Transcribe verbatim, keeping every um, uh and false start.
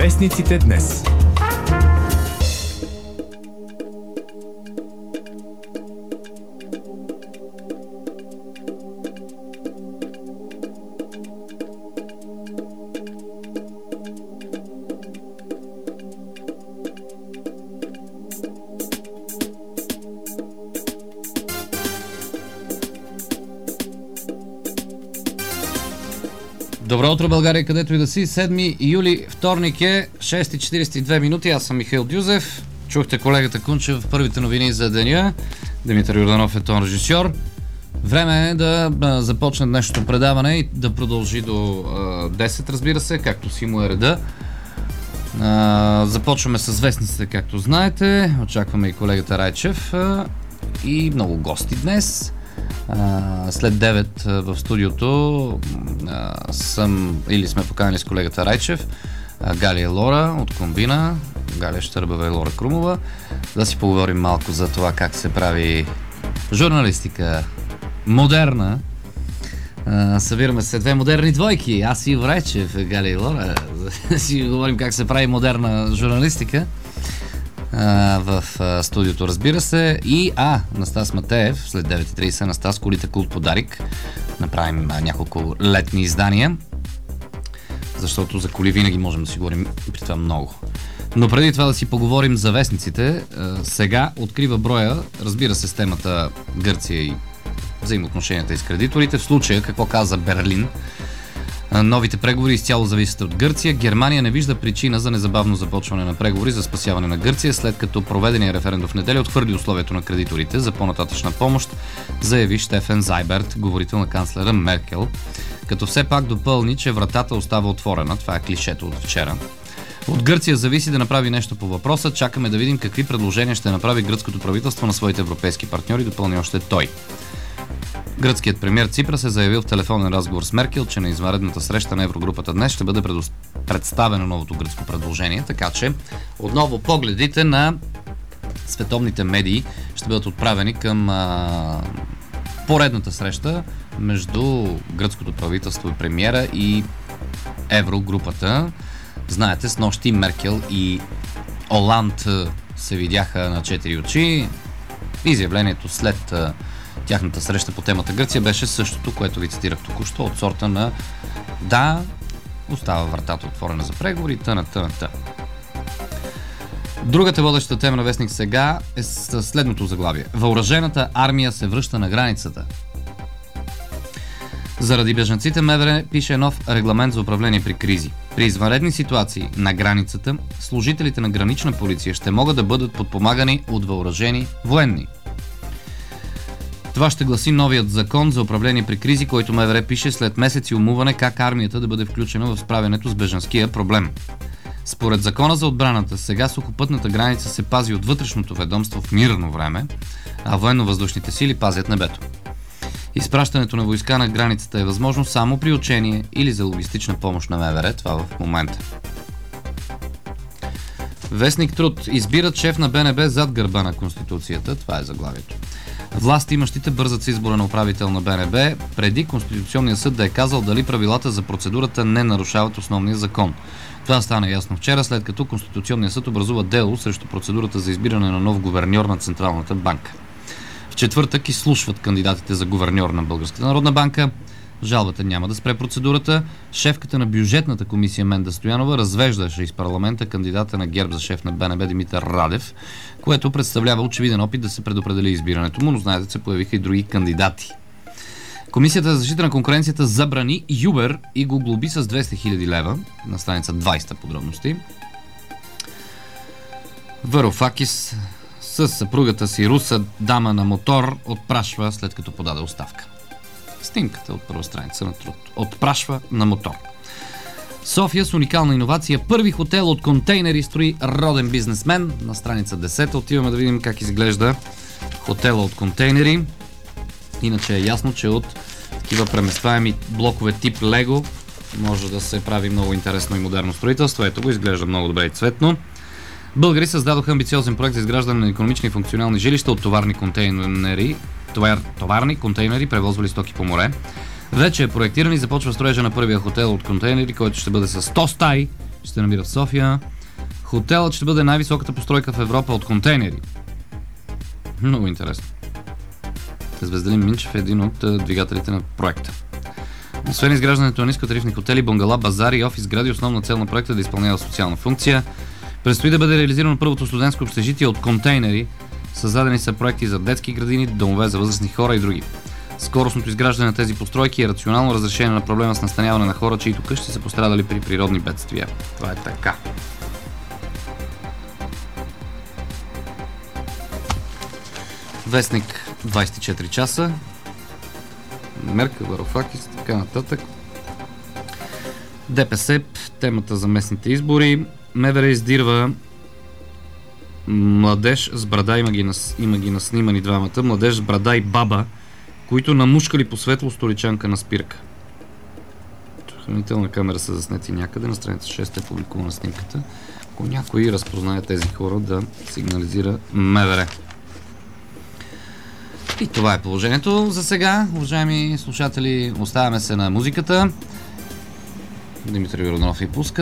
Вестниците днес. Добро утро, България, където и да си. седми юли, вторник е, шест и четирийсет и две минути. Аз съм Михаил Дюзев. Чухте колегата Кунчев в първите новини за деня. Димитър Йорданов е тон режисьор. Време е да започне днешното предаване и да продължи до а, десет, разбира се, както си му е реда. А, започваме с вестниците, както знаете. Очакваме и колегата Райчев а, и много гости днес. Uh, след девет uh, в студиото uh, съм или сме поканали с колегата Райчев, uh, Галия Лора от Комбина, Галия Щърбева и Лора Крумова, да си поговорим малко за това как се прави журналистика модерна. Uh, събираме се две модерни двойки, аз и Райчев, Галия и Лора, да си говорим как се прави модерна журналистика. Uh, в uh, студиото, разбира се. И А, Настас Матеев, след девет и трийсет, Настас, колите култ подарик. Направим uh, няколко летни издания, защото за коли винаги можем да си говорим, при това много. Но преди това да си поговорим за вестниците, uh, сега открива броя, разбира се, с темата Гърция и взаимоотношенията и с кредиторите. В случая, какво каза Берлин? Новите преговори изцяло зависят от Гърция. Германия не вижда причина за незабавно започване на преговори за спасяване на Гърция, след като проведения референдум в неделя отхвърли условието на кредиторите за по-нататъчна помощ, заяви Штефан Зайберт, говорител на канцлера Меркел, като все пак допълни, че вратата остава отворена. Това е клишето от вчера. От Гърция зависи да направи нещо по въпроса. Чакаме да видим какви предложения ще направи гръцкото правителство на своите европейски партньори, допълни още той. Гръцкият премиер Ципрас е заявил в телефонен разговор с Меркел, че на извънредната среща на Еврогрупата днес ще бъде предо... представено новото гръцко предложение, така че отново погледите на световните медии ще бъдат отправени към а... поредната среща между гръцкото правителство и премиера и Еврогрупата. Знаете, снощи Меркел и Оланд се видяха на четири очи. Изявлението след тяхната среща по темата Гърция беше същото, което ви цитирах току-що, от сорта на да, остава вратата отворена за преговори, тъна, тъна, тъна. Другата водеща тема на вестник сега е следното заглавие. Въоръжената армия се връща на границата. Заради бежанците МВР пише нов регламент за управление при кризи. При извънредни ситуации на границата, служителите на гранична полиция ще могат да бъдат подпомагани от въоръжени военни. Това ще гласи новият закон за управление при кризи, който МВР пише след месеци умуване как армията да бъде включена в справянето с бежанския проблем. Според закона за отбраната, сега сухопътната граница се пази от вътрешното ведомство в мирно време, а военно-въздушните сили пазят небето. Изпращането на войска на границата е възможно само при учение или за логистична помощ на МВР, това в момента. Вестник Труд. Избират шеф на БНБ зад гърба на Конституцията, това е заглавието. Власти имащите бързат с избора на управител на БНБ, преди Конституционния съд да е казал дали правилата за процедурата не нарушават основния закон. Това стана ясно вчера, след като Конституционния съд образува дело срещу процедурата за избиране на нов гуверньор на Централната банка. В четвъртък изслушват кандидатите за гуверньор на Българската народна банка. Жалбата няма да спре процедурата. Шефката на бюджетната комисия Менда Стоянова развеждаше из парламента кандидата на ГЕРБ за шеф на БНБ Димитър Радев, което представлява очевиден опит да се предопредели избирането му, но знаете, се появиха и други кандидати. Комисията за защита на конкуренцията забрани Юбер и го глоби с двеста хиляди лева, на страница двайсет подробности. Варофакис с съпругата си руса дама на мотор отпрашва след като подаде оставка. Снимката от първа страница на Труд. Отпрашва на мотор. София с уникална иновация. Първи хотел от контейнери строи роден бизнесмен. На страница десета отиваме да видим как изглежда хотела от контейнери. Иначе е ясно, че от такива преместваеми блокове тип Лего може да се прави много интересно и модерно строителство. Ето го, изглежда много добре и цветно. Българи създадоха амбициозен проект за изграждане на икономични и функционални жилища от товарни контейнери, товар, товарни контейнери, превозвали стоки по море. Вече е проектиран и започва строежа на първия хотел от контейнери, който ще бъде с сто стаи Ще се намира в София. Хотелът ще бъде най-високата постройка в Европа от контейнери. Много интересно. Звездалин Минчев е един от двигателите на проекта. Освен изграждането на нискотарифни хотели, бунгала, базари и офис гради, основна цел на проекта е да изпълнява социална функция. Предстои да бъде реализирано първото студентско общежитие от контейнери. Създадени са проекти за детски градини, домове за възрастни хора и други. Скоростното изграждане на тези постройки е рационално разрешение на проблема с настаняване на хора, чието къщи са пострадали при природни бедствия. Това е така. Вестник двайсет и четири часа. Мерка, Варофакис, така нататък. ДПС, темата за местните избори. МВР издирва младеж с брада, има ги, нас, има ги наснимани двамата, младеж с брада и баба, които намушкали по светло столичанка на спирка. Хранителна камера са заснети някъде, на страница шест е публикувана снимката. Ако някой разпознае тези хора, да сигнализира МВР. И това е положението за сега. Уважаеми слушатели, оставяме се на музиката. Димитър Йорданов и пуска.